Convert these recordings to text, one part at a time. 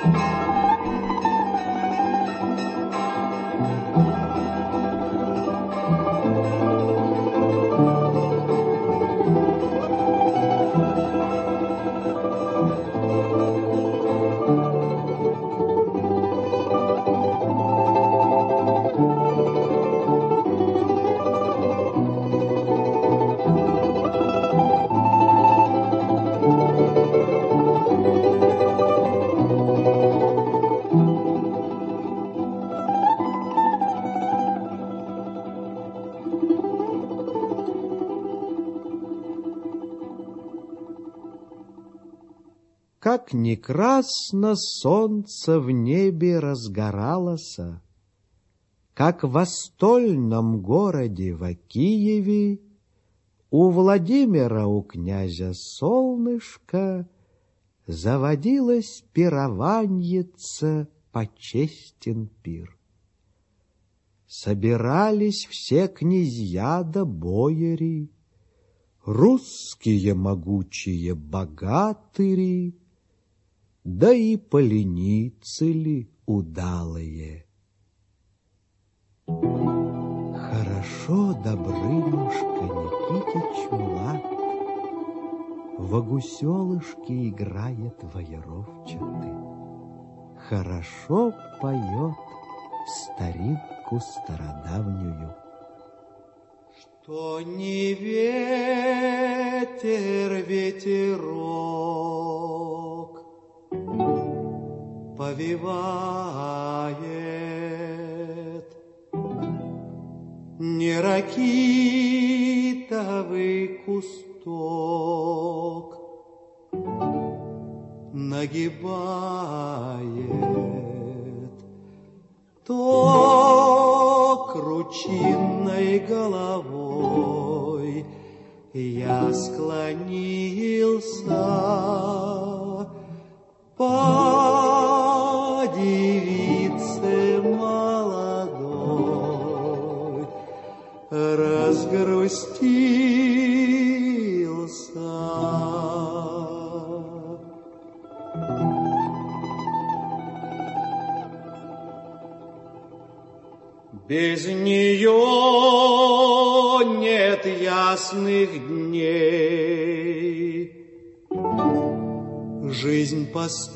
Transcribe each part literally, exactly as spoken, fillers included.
Как ни красно солнце в небе разгоралось, как в стольном городе в Киеве у Владимира, у князя солнышка, заводилось пированьице, почестен пир. Собирались все князья да бояри, русские могучие богатыри, да и поленицы ли удалые. Хорошо, Добрынюшка Никитич млад, во гуселышке играет воеровчатый, хорошо поет старинку стародавнюю. Что не ветер, ветерок повивает, не ракитовый кусток нагибает, то кручинной головой я склонился по девице молодой, разгрустился. Без нее нет ясных дней, жизнь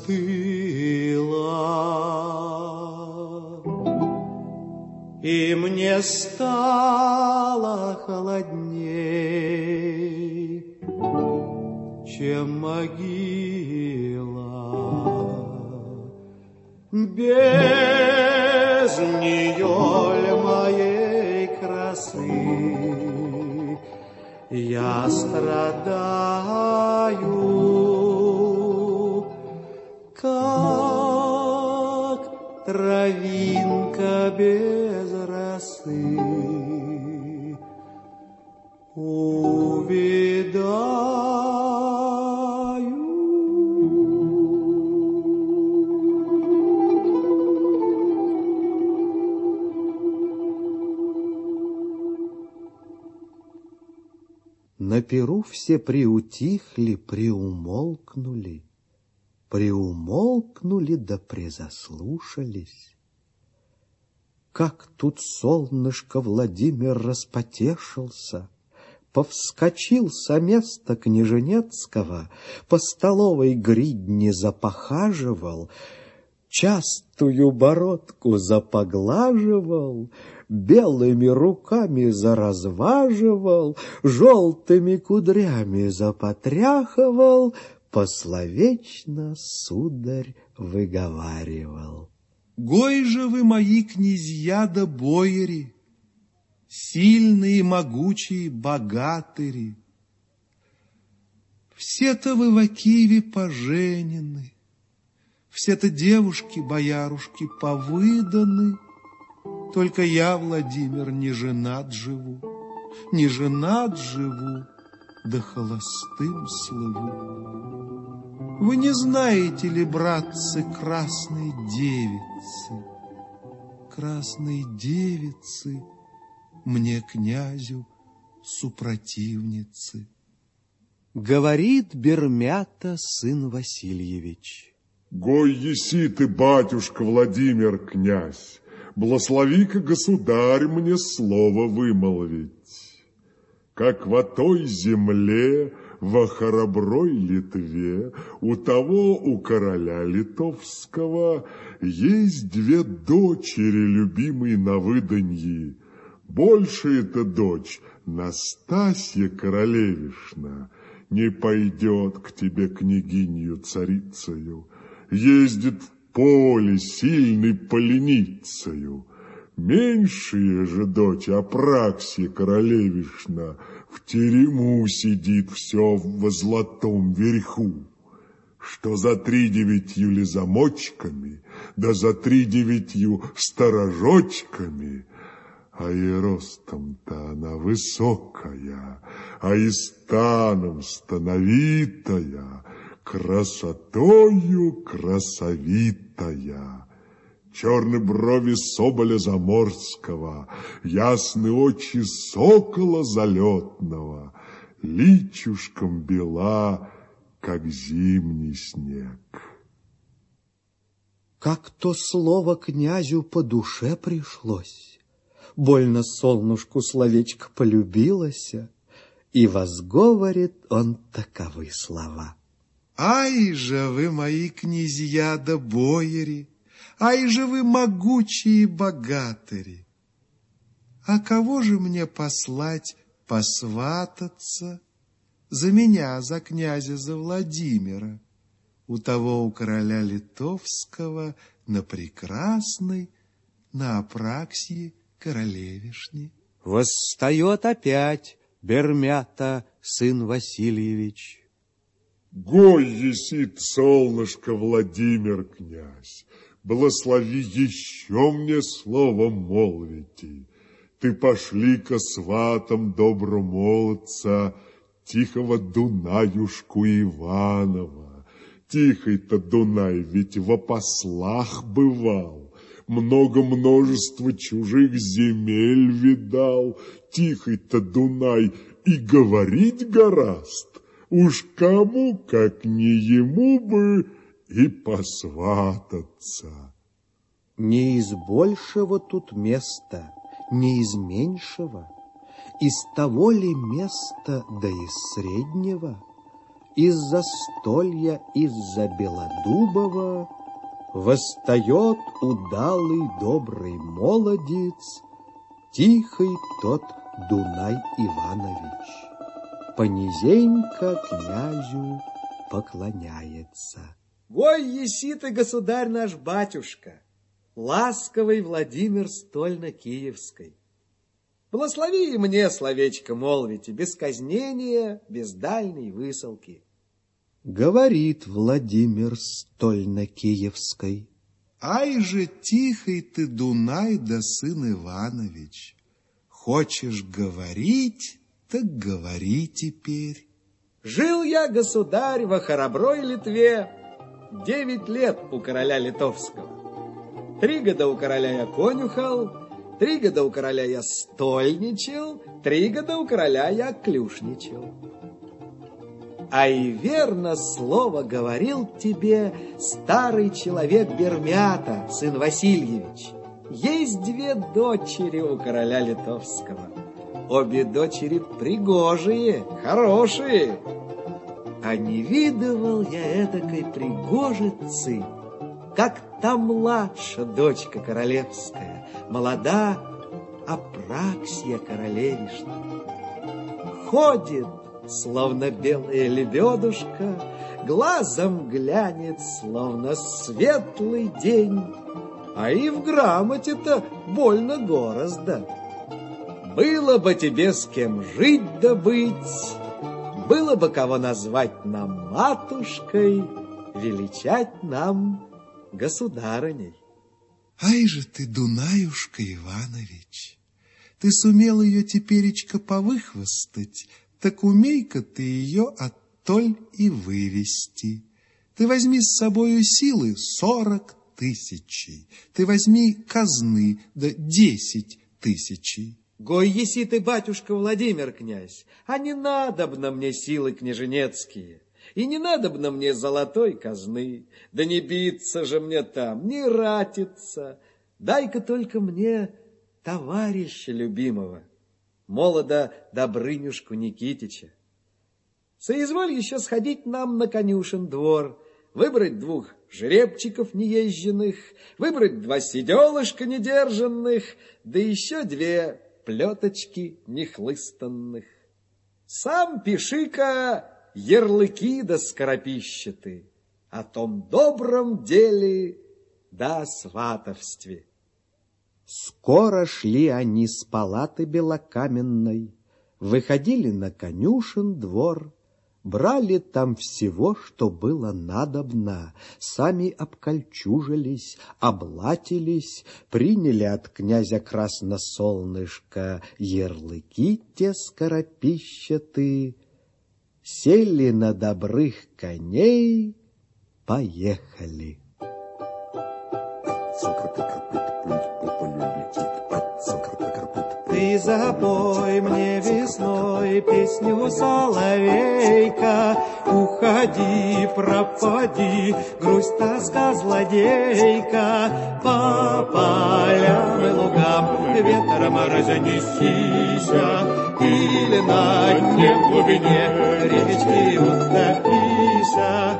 постыла, и мне стало холодней, чем могила. Без нее ль моей красы я страдаю, как травинка без росы увядаю. На пиру все приутихли, приумолкнули, приумолкнули да призаслушались. Как тут солнышко Владимир распотешился, повскочил со места княженецкого, по столовой гридне запохаживал, частую бородку запоглаживал, белыми руками заразваживал, желтыми кудрями запотряхивал, пословечно, сударь, выговаривал. Гой же вы, мои князья да бояри, сильные, могучие, богатыри! Все-то вы в Киеве поженены, все-то девушки-боярушки повыданы, только я, Владимир, не женат живу, не женат живу, да холостым слыву. Вы не знаете ли, братцы, красной девицы, красной девицы, мне, князю, супротивницы? Говорит Бермята сын Васильевич: Гой еси ты, батюшка Владимир, князь, благослови-ка, государь, мне слово вымолвить. Как в той земле, во хороброй Литве, у того, у короля литовского, есть две дочери, любимые на выданье. Большая-то дочь, Настасья Королевишна, не пойдет к тебе княгинью царицею, ездит в поле сильной поленицею. Меньшая же дочь, Апраксия Королевишна, в терему сидит все во золотом верху, что за три девятью ли замочками, да за три девятью сторожочками, а и ростом-то она высокая, а и станом становитая, красотою красовитая. Черные брови соболя заморского, ясные очи сокола залетного, личушком бела, как зимний снег. Как то слово князю по душе пришлось, больно солнышку словечко полюбилося, и возговорит он таковы слова. Ай же вы, мои князья да бояри, ай же вы, могучие богатыри! А кого же мне послать посвататься за меня, за князя, за Владимира? У того, у короля литовского, на прекрасной, на Апраксии Королевишне. Восстает опять Бермята, сын Васильевич. Гой есит, солнышко, Владимир, князь, благослови еще мне слово молвите. Ты пошли-ка сватом добромолодца, тихого Дунаюшку Иванова. Тихий-то Дунай ведь во послах бывал, много множества чужих земель видал. Тихий-то Дунай и говорить гораст, уж кому, как не ему бы, и посвататься. Не из большего тут места, не из меньшего, из того ли места, да из среднего, из застолья, из-за Белодубова восстает удалый добрый молодец, тихий тот Дунай Иванович. Понизенько князю поклоняется. Гой еси ты, государь наш батюшка, ласковый Владимир Стольно-Киевской. Благослови и мне словечко молвите, без казнения, без дальней высылки. Говорит Владимир Стольно-Киевской. Ай же тихий ты, Дунай, да сын Иванович, хочешь говорить, так говори теперь. Жил я, государь, во хороброй Литве девять лет у короля литовского. Три года у короля я конюхал, три года у короля я стольничал, три года у короля я клюшничал. А и верно слово говорил тебе старый человек Бермята, сын Васильевич. Есть две дочери у короля литовского. Обе дочери пригожие, хорошие. А не видывал я эдакой пригожицы, как та младшая дочка королевская, молода Апраксия Королевишна. Ходит, словно белая лебедушка, глазом глянет, словно светлый день, а и в грамоте-то больно гораздо. Было бы тебе с кем жить да быть, было бы кого назвать нам матушкой, величать нам государыней. Ай же ты, Дунаюшка Иванович, ты сумел ее теперечка повыхвостать, так умей-ка ты ее оттоль и вывести. Ты возьми с собою силы сорок тысячей, ты возьми казны, да десять тысячей. Гой еси ты, батюшка Владимир, князь, а не надобно мне силы княженецкие. И не надобно мне золотой казны, да не биться же мне там, не ратиться. Дай-ка только мне товарища любимого, молода Добрынюшку Никитича. Соизволь еще сходить нам на конюшен двор, выбрать двух жеребчиков неезженных, выбрать два седелышка недержанных, да еще две плеточки нехлыстанных. Сам пиши-ка ярлыки да скоропищеты о том добром деле да о сватовстве. Скоро шли они с палаты белокаменной, выходили на конюшен двор, брали там всего, что было надобно, сами обкольчужились, облатились, приняли от князя Красносолнышка ярлыки те скоропищеты, сели на добрых коней, поехали. Ты запой мне весной песню соловейка, уходи, пропади, грусть, тоска, злодейка, по полям и лугам ветром разнесися, или на дне в глубине речки утопися.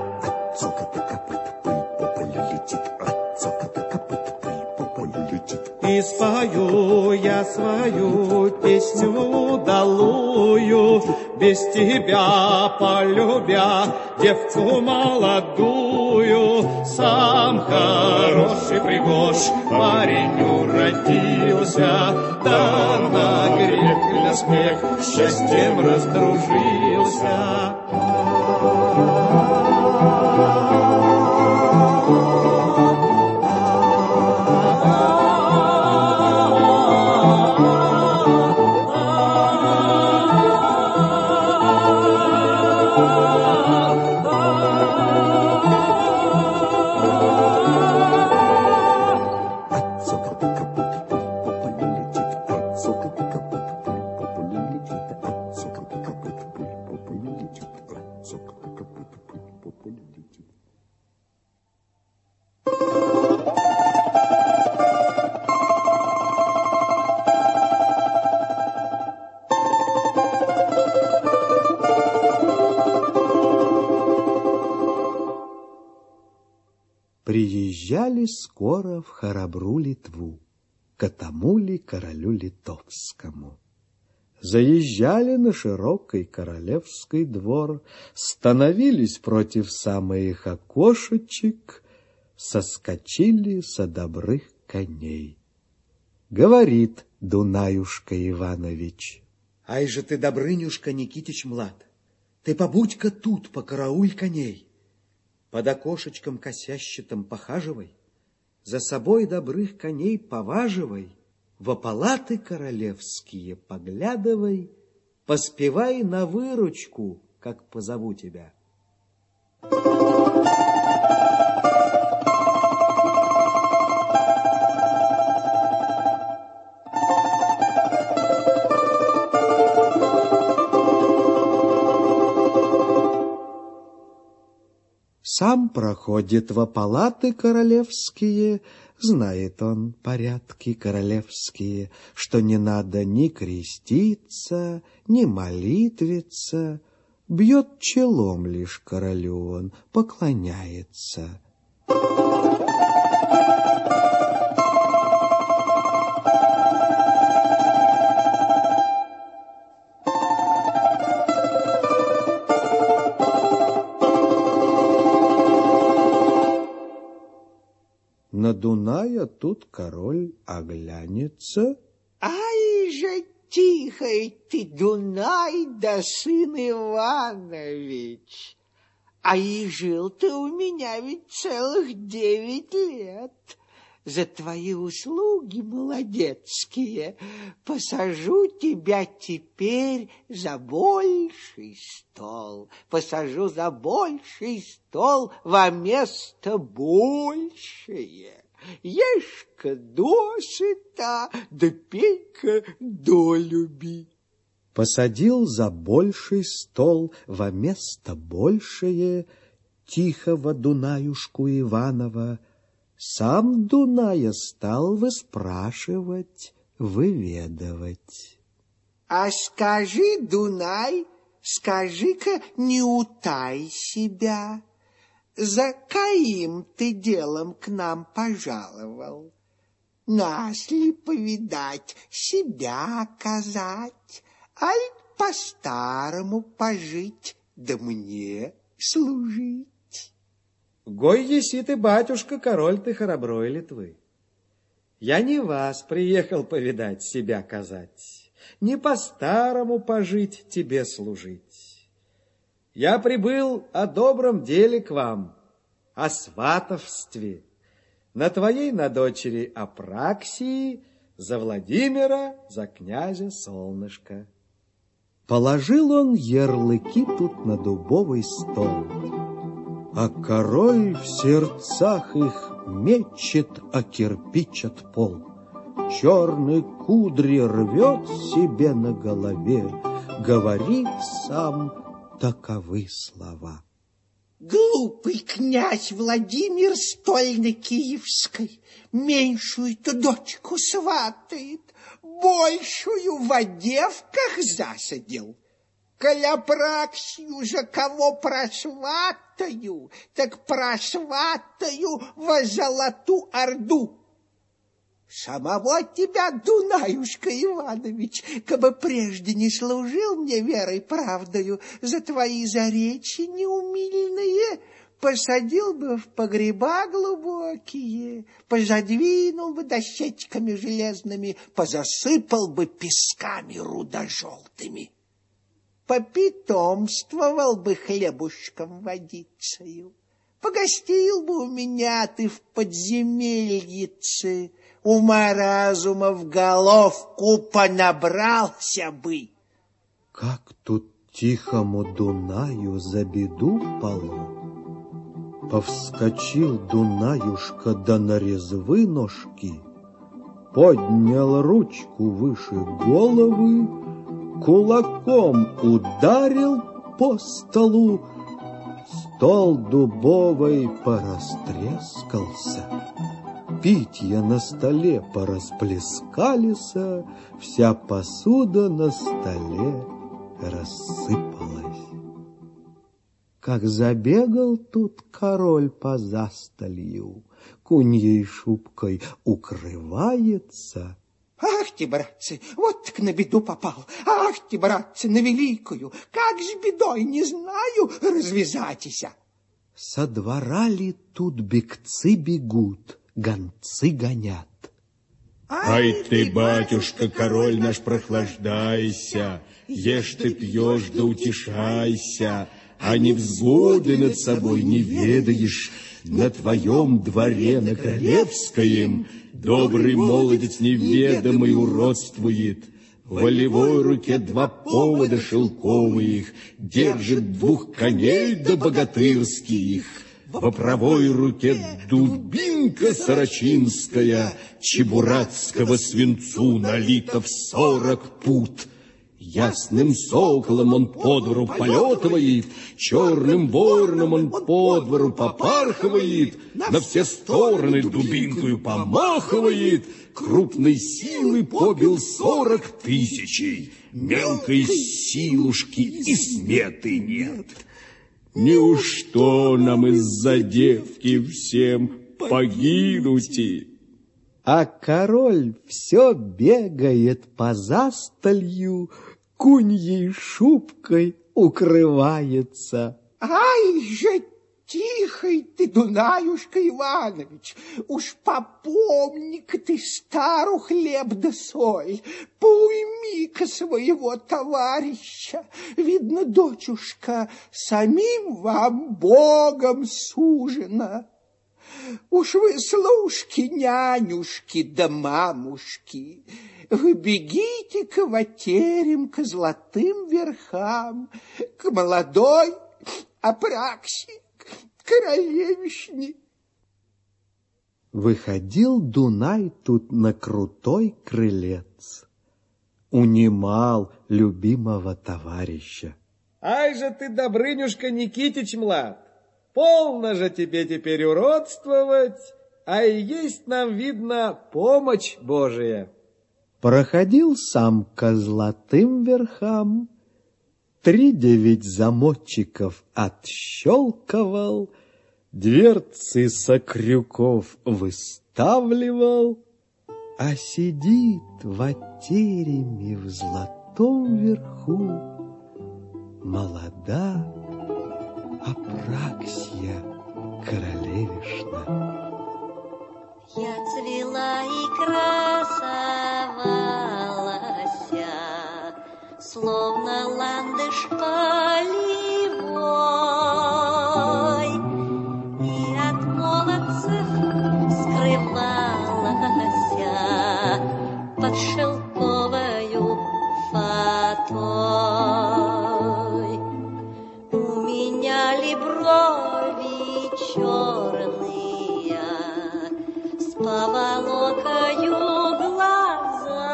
И спою я свою песню удалую, без тебя полюбя девку молодую. Сам хороший пригож парень уродился, да на грех и на смех счастьем раздружился. Приезжали скоро в Харабру Литву, к тому ли королю литовскому. Заезжали на широкий королевский двор, становились против самых окошечек, соскочили со добрых коней. Говорит Дунаюшка Иванович: Ай же ты, Добрынюшка Никитич млад, ты побудь-ка тут, покарауль коней. Под окошечком косящатым похаживай, за собой добрых коней поваживай, во палаты королевские поглядывай, поспевай на выручку, как позову тебя. Сам проходит во палаты королевские, знает он порядки королевские, что не надо ни креститься, ни молитвиться, бьет челом лишь королю он, поклоняется. На Дуная тут король оглянется. Ай же тихой ты, Дунай, да сын Иванович! А и жил ты у меня ведь целых девять лет. За твои услуги молодецкие посажу тебя теперь за больший стол, посажу за больший стол во место большее. Ешь-ка досыта, да пей-ка долюби. Посадил за больший стол, во место большее, тихого Дунаюшку Иванова. Сам Дуная стал выспрашивать, выведывать. А скажи, Дунай, скажи-ка, не утай себя, за каким ты делом к нам пожаловал? Нас ли повидать, себя оказать, аль по-старому пожить, да мне служить? Гой еси ты, батюшка, король ты хороброй Литвы. Я не вас приехал повидать, себя казать, не по-старому пожить, тебе служить. Я прибыл о добром деле к вам, о сватовстве, на твоей, на дочери Апраксии, за Владимира, за князя Солнышко. Положил он ярлыки тут на дубовый стол, а король в сердцах их мечет, а кирпичат пол. Черные кудри рвет себе на голове, говорит сам таковы слова. Глупый князь Владимир стольно-киевской меньшую-то дочку сватает, большую в девках засадил. Коля Апраксию же кого просватаю, так просватаю во Золоту Орду. Самого тебя, Дунаюшка Иванович, кабы прежде не служил мне верой правдою, за твои заречи неумильные посадил бы в погреба глубокие, позадвинул бы дощечками железными, позасыпал бы песками рудожелтыми. Попитомствовал бы хлебушком водицею, погостил бы у меня ты в подземельице, ума-разума в головку понабрался бы. Как тут тихому Дунаю за беду пало. Повскочил Дунаюшка да на резвы ножки, поднял ручку выше головы, кулаком ударил по столу, стол дубовый порастрескался, питья на столе порасплескались, вся посуда на столе рассыпалась. Как забегал тут король по застолью, куньей шубкой укрывается. Ах ты, братцы, вот так на беду попал. Ах ты, братцы, на великую. Как с бедой, не знаю, развязатися. Со двора ли тут бегцы бегут, гонцы гонят. Ай ты, батюшка, король наш, прохлаждайся, ешь ты пьешь да утешайся, а невзгоды над собой не ведаешь. На твоем дворе, на королевском, добрый молодец неведомый уродствует. В волевой руке два повода шелковых, держит двух коней да богатырских. Во правой руке дубинка сорочинская, чебурацкого свинцу налита в сорок пуд. Ясным соколом он по двору полетывает, черным вороном он по двору попархивает, на все стороны дубинкою помахивает, крупной силы побил сорок тысячей, мелкой силушки и сметы нет. Неужто нам из-за девки всем погинуть? А король все бегает по застолью, куньей шубкой укрывается. Ай же тихой ты, Дунаюшка Иванович, уж попомни-ка ты стару хлеб да соль, поуйми-ка своего товарища. Видно, дочушка, самим вам Богом сужена. Уж вы служки, нянюшки да мамушки, вы бегите к аватерям, к золотым верхам, к молодой Апраксии, к королевишне. Выходил Дунай тут на крутой крылец. унимал любимого товарища. Ай же ты, Добрынюшка Никитич млад, полно же тебе теперь уродствовать, а и есть нам, видно, помощь Божия. Проходил сам ко золотым верхам, три девять замочков отщелковал, дверцы со крюков выставливал, а сидит в тереме в золотом верху молода Апраксия королевишна. Я цвела и красовалася, словно ландыш полевой, и от молодцев скрывалася под шелковою фатой. У меня ли брови черные, с поволокою глаза,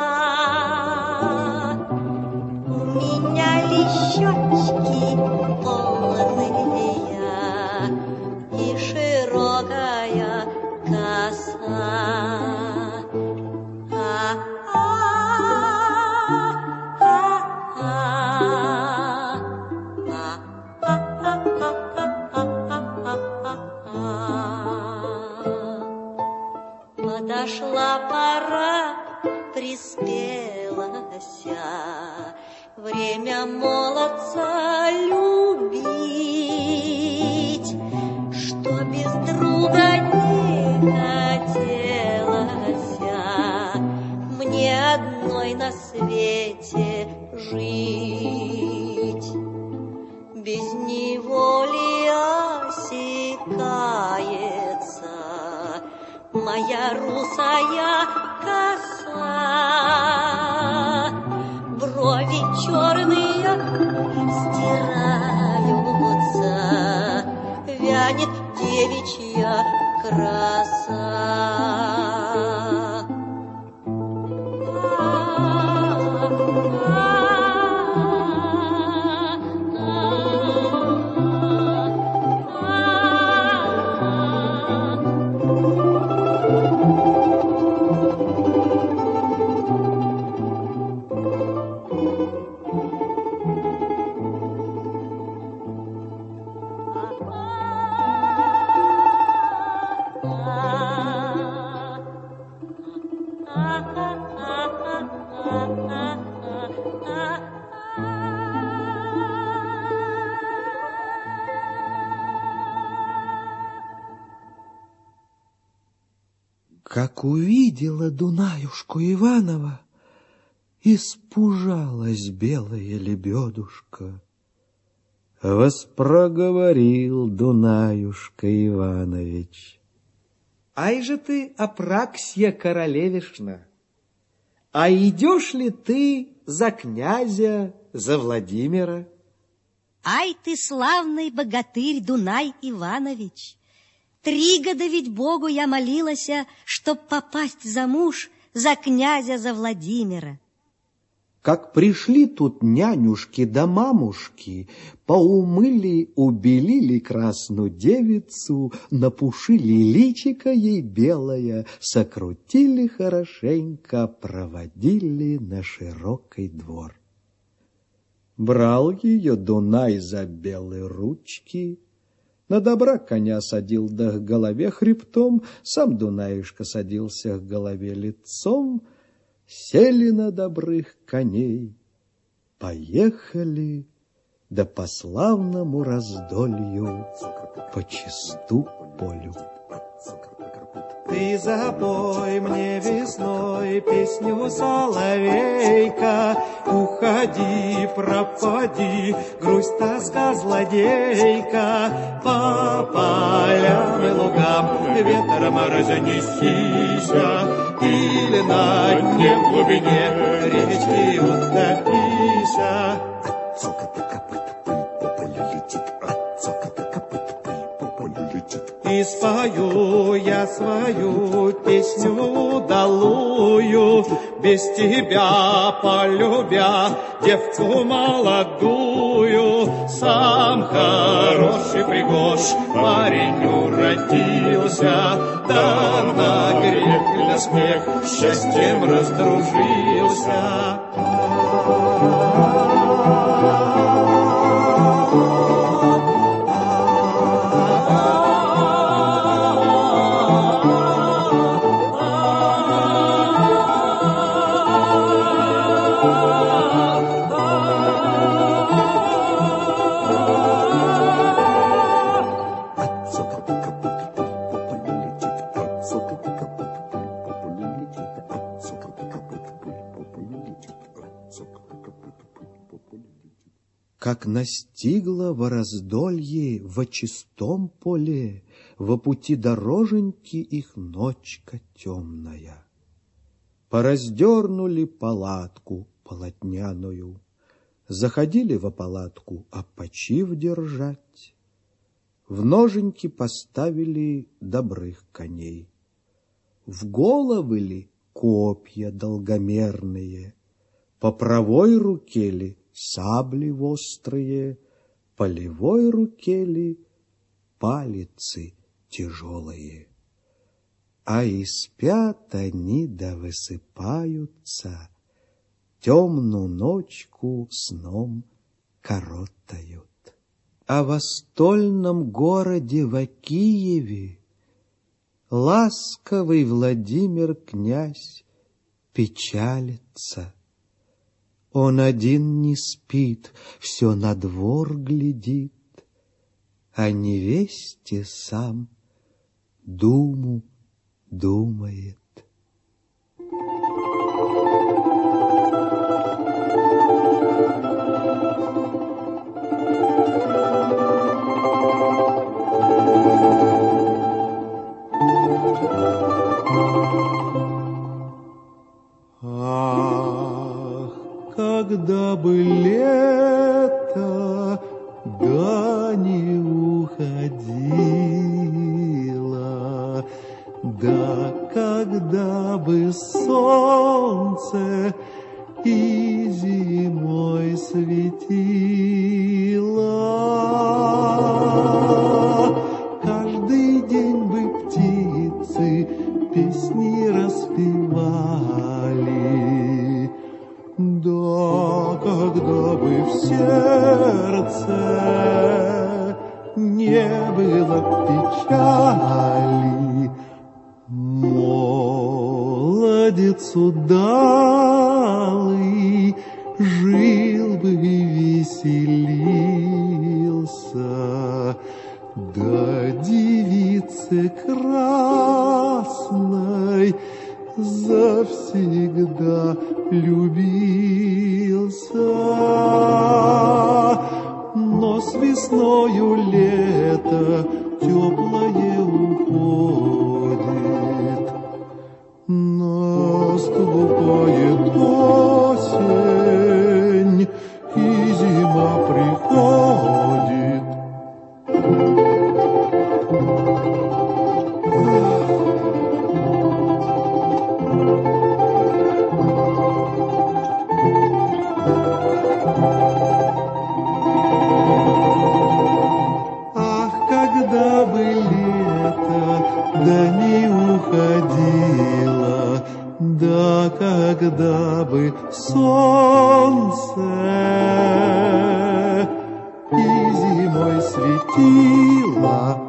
у меня ли щечки полные и широкая коса. Подошла пора, приспелася, время молодца любить, что без друга не хотелося мне одной на свете жить. Без него ли осекается моя русая коса, брови черные стираются, вянет девичья краса. Как увидела Дунаюшку Иванова, испужалась белая лебедушка. Воспроговорил Дунаюшка Иванович: Ай же ты, Апраксия королевишна, а идешь ли ты за князя, за Владимира? Ай ты, славный богатырь Дунай Иванович! Три года ведь Богу я молилася, чтоб попасть замуж за князя, за Владимира. Как пришли тут нянюшки да мамушки, поумыли, убелили красную девицу, напушили личико ей белое, сокрутили хорошенько, проводили на широкий двор. Брал ее Дунай за белые ручки, на добра коня садил да к голове хребтом, сам Дунаюшка садился к голове лицом, сели на добрых коней, поехали, да по славному раздолью по чисту полю. Ты запой мне весной песню соловейка, уходи, пропади, грусть, тоска, злодейка, по полям и лугам ветром разнесися, или на дне в глубине речки утопися. Цокота копыт, пыль по полю летит, от цокота копыт, пыль по полю летит. и спою я свою песню удалую, без тебя полюбя девку молодую. Сам хороший пригож парень уродился, да на грех и на смех счастьем раздружился. Как настигла во раздолье, во чистом поле, во пути дороженьки их ночка темная. Пораздернули палатку полотняную, заходили во палатку опочив держать, в ноженьки поставили добрых коней, в головы ли копья долгомерные, по правой руке ли сабли острые, по левой руке ли палицы тяжелые. А и спят они да высыпаются, темную ночку сном коротают. А в стольном городе во Киеве ласковый Владимир князь печалится. Он один не спит, все на двор глядит, о невесте сам думу думает. Когда бы лето, да не уходило, да когда бы солнце и зимой светило, каждый день бы птицы песни распевали, да когда бы в сердце не было печали, молодец удалый жил бы и веселился, да девице красной завсегда любился. Но с весною лето теплое уходит, наступает осень, и зима приходит. Да когда бы солнце и зимой светило.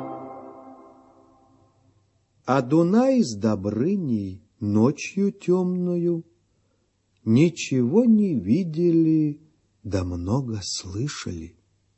А Дунай с Добрыней ночью темную ничего не видели, да много слышали.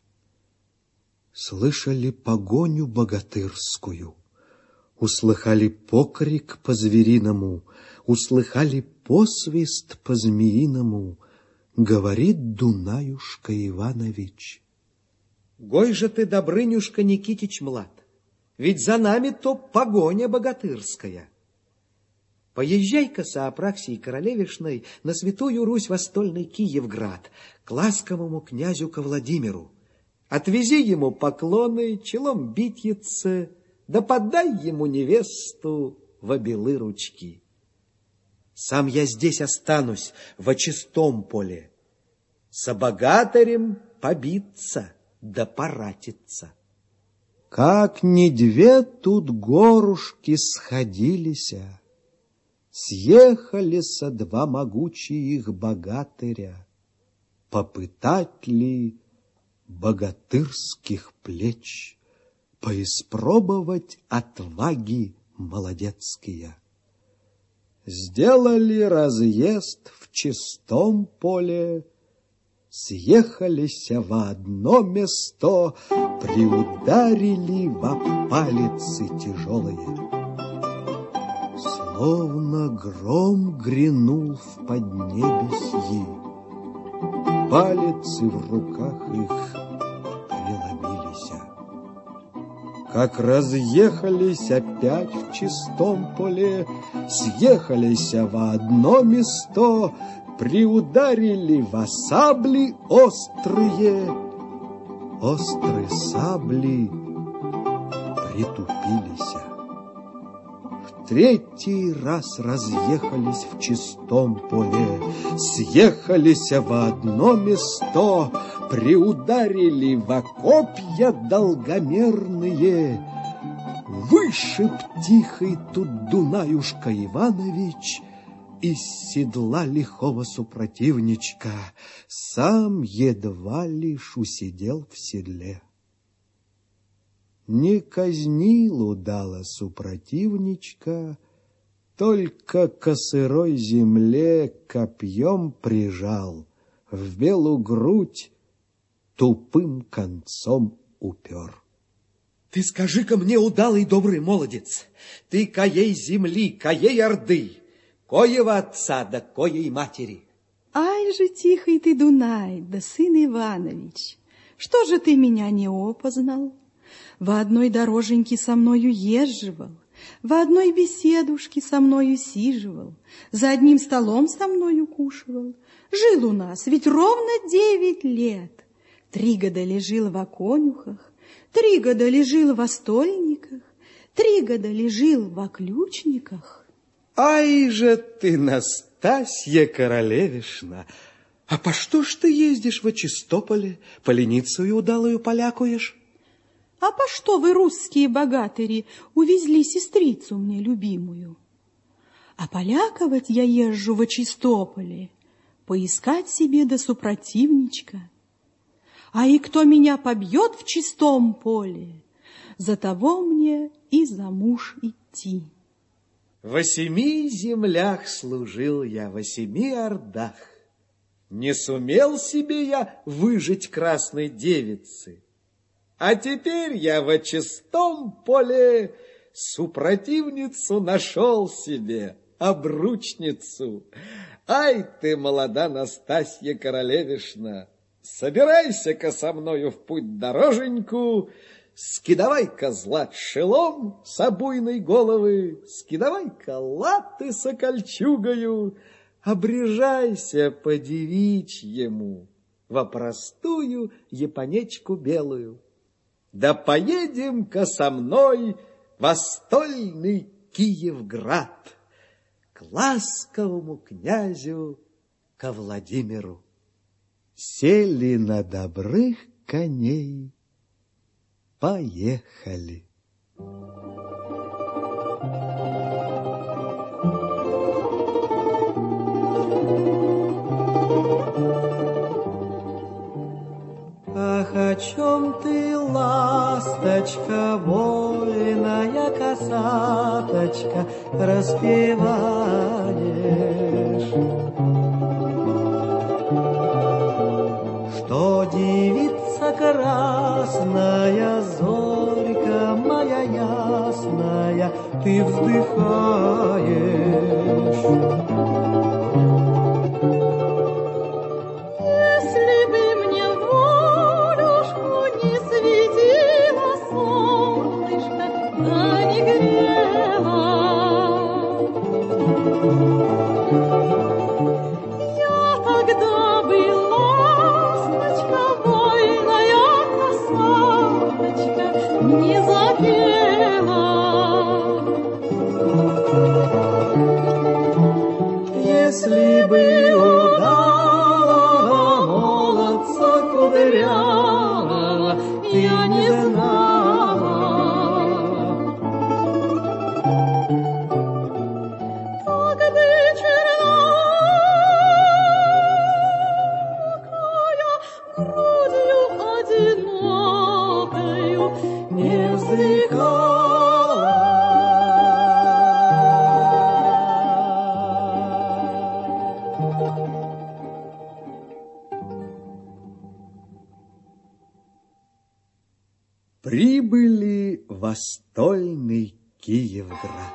Слышали погоню богатырскую, услыхали покрик по-звериному, услыхали посвист по-змеиному, говорит Дунаюшка Иванович. Гой же ты, Добрынюшка Никитич млад, ведь за нами то погоня богатырская. Поезжай-ка со Апраксией Королевишной на Святую Русь во стольный Киевград, к ласковому князю ко Владимиру. Отвези ему поклоны, челом битице, да подай ему невесту в обелы ручки. Сам я здесь останусь, во чистом поле, со богатырем побиться да поратиться. Как ни две тут горушки сходилися, съехалися два могучие их богатыря, попытать ли богатырских плеч, поиспробовать отваги молодецкие. Сделали разъезд в чистом поле, съехалися во одно место, приударили во палицы тяжелые. Словно гром грянул в поднебесье, палицы в руках их преломились. Как разъехались опять в чистом поле, съехались во одно место, приударили во сабли острые, острые сабли притупились. В третий раз разъехались в чистом поле, съехались во одно место, приударили во копья долгомерные. Вышиб тихий тут Дунаюшка Иванович из седла лихого супротивничка, сам едва лишь усидел в седле. Не казнил удало супротивничка, только к сырой земле копьем прижал, в белую грудь тупым концом упер. Ты скажи-ка мне, удалый добрый молодец, ты коей земли, коей орды, коего отца да коей матери? Ай же тихий ты, Дунай, да сын Иванович, что же ты меня не опознал? В одной дороженьке со мною езживал, в одной беседушке со мною сиживал, за одним столом со мною кушивал. Жил у нас ведь ровно девять лет. Три года лежил во конюхах, три года лежил во стольниках, три года лежил во ключниках. Ай же ты, Настасья Королевишна, а по что ж ты ездишь во Чистополе, поленицую удалую полякуешь? А по что вы, русские богатыри, увезли сестрицу мне любимую? А поляковать я езжу во Чистополе, поискать себе да супротивничка. А и кто меня побьет в чистом поле, за того мне и за муж идти. Во семи землях служил я, во семи ордах. Не сумел себе я выжить красной девицы. А теперь я во чистом поле супротивницу нашел себе, обручницу. Ай ты, молода Настасья Королевишна, собирайся-ка со мною в путь дороженьку, скидавай-ка злат шелом с обуйной головы, скидавай-ка латы с окольчугою, обрежайся по девичьему во простую японечку белую. Да поедем-ка со мной во стольный Киевград к ласковому князю, ко Владимиру. Сели на добрых коней, поехали. Ах, о чем ты, ласточка, вольная косаточка, распеваешь? Что девица красная, зорька моя ясная, ты вздыхаешь? Не запела не вздыхала. Прибыли во стольный Киевград.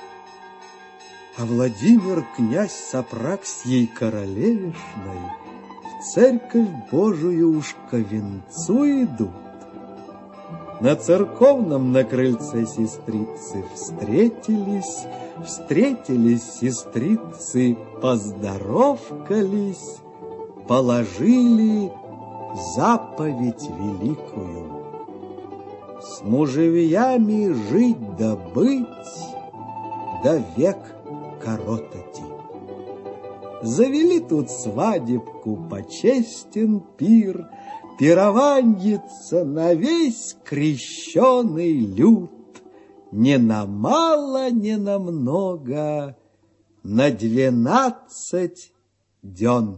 А Владимир, князь с Апраксией королевишной, в церковь Божию уж ко венцу идут. На церковном на крыльце сестрицы встретились, встретились сестрицы, поздоровкались, положили заповедь великую. С мужевьями жить да быть, да век коротати. Завели тут свадебку, почестен пир, пированьица на весь крещеный люд. Не на мало, не на много, на двенадцать дён.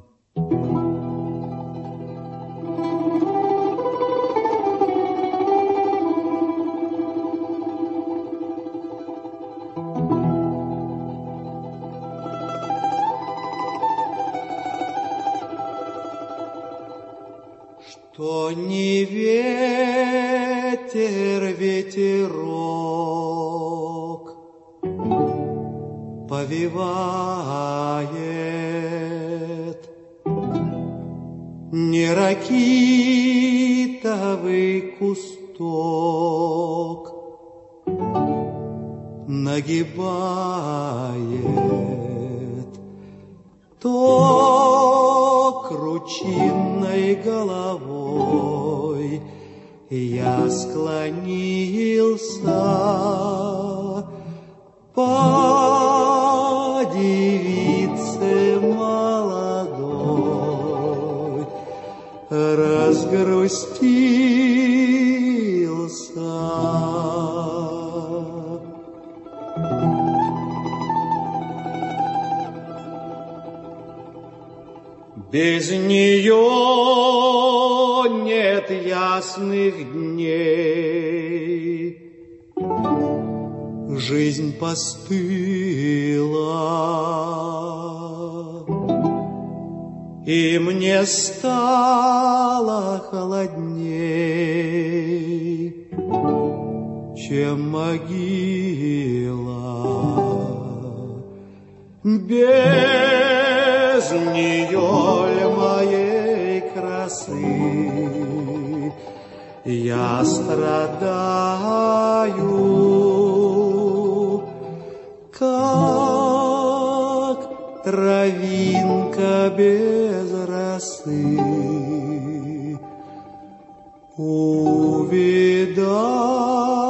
Что не ветер, ветерок повивает, не ракитовый кусток нагибает, то кручинной головой я склонился по девице молодой, разгрустился. Без нее нет ясных дней, жизнь постыла, и мне стало холодней, чем могила. Без нее моей красы я страдаю, как травинка без росы. Увидаю